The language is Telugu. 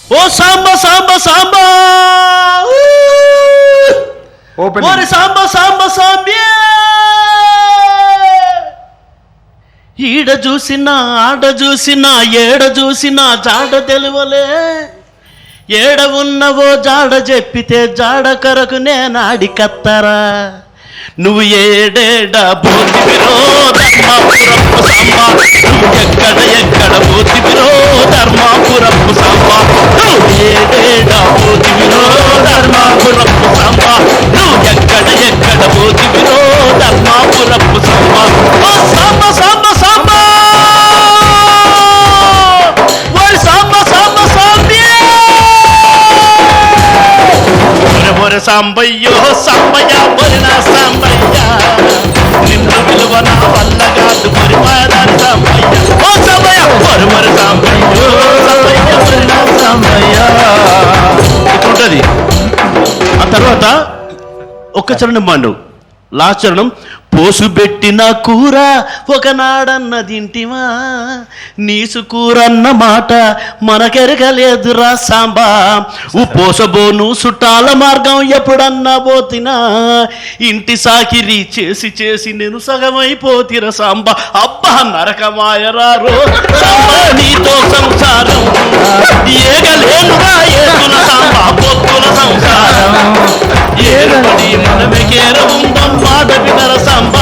ఓ సాంబ సాంబ సాంబ ఓరి సాంబ సాంబ సాంబే ఈడ చూసినా ఆడ చూసినా ఏడ చూసినా జాడ తెలువలే ఏడ ఉన్నవో జాడ చెప్పితే జాడ కరకు నేనాడి కత్తరా నువ్వు ఏడేడ పోతివిరో ధర్మాపురపు సాంబ నువ్వు ఎక్కడ ఎక్కడ పోతివిరో ధర్మాపురపు సాంబ నువ్వు ఏడేడ పోతివిరో ధర్మాపురపు సాంబ నువ్వు ఎక్కడ ఎక్కడ పోతివిరో ధర్మాపురపు సాంబ ఓ సాంబ సాంబ సాంబ ఓరి సాంబ సాంబ సాంబే ఒరే సాంబయ్యో సాంబయ్య ఒరి నా సాంబయ్య నిన్ను విలువ నా వల్ల కాదు మరి మాదారి సాంబయ్య ఓ సాంబయ్య ఒరి సాంబయ్యో సాంబయ్య ఒరి నా సాంబయ్య ఇట్లుంటది. ఆ తర్వాత ఒక్క చరణం పాండు లాస్ట్ చరణం. పోసుబెట్టిన కూర ఒకనాడన్నదింటివా నీసు కూరన్న మాట మనకెరగలేదురా సాంబా పోసబోను చుట్టాల మార్గం ఎప్పుడన్నా పోతినా ఇంటి సాకిరి చేసి చేసి నేను సగమైపోతిరా సాంబా అబ్బా నరకమాయరారో నీతో సంసారం ఏగలేనుగా ఏతుల సాంబా పొత్తుల సంసారం ఏరుపడి మనమే కేర ఉందం మాట వినర సాంబ